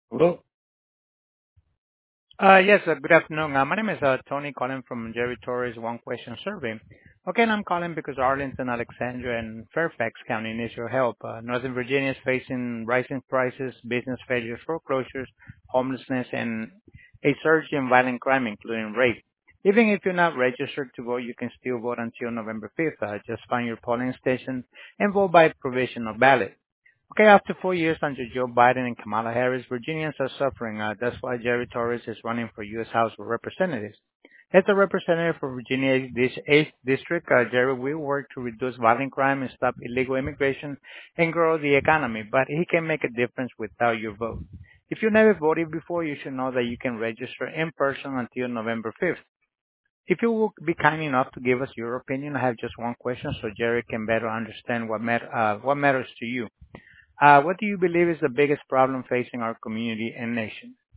Hello. Yes, good afternoon. My name is Tony calling from Jerry Torres One Question Survey. Okay, and I'm calling because Arlington, Alexandria, and Fairfax County needs your help. Northern Virginia is facing rising prices, business failures, foreclosures, homelessness, and a surge in violent crime, including rape. Even if you're not registered to vote, you can still vote until November 5th. Just find your polling station and vote by provisional ballot. Okay, after 4 years under Joe Biden and Kamala Harris, Virginians are suffering. That's why Jerry Torres is running for U.S. House of Representatives. As a representative for Virginia 8th District, Jerry will work to reduce violent crime and stop illegal immigration and grow the economy, but he can make a difference without your vote. If you never voted before, you should know that you can register in person until November 5th. If you will be kind enough to give us your opinion, I have just one question so Jerry can better understand what matters to you. What do you believe is the biggest problem facing our community and nation?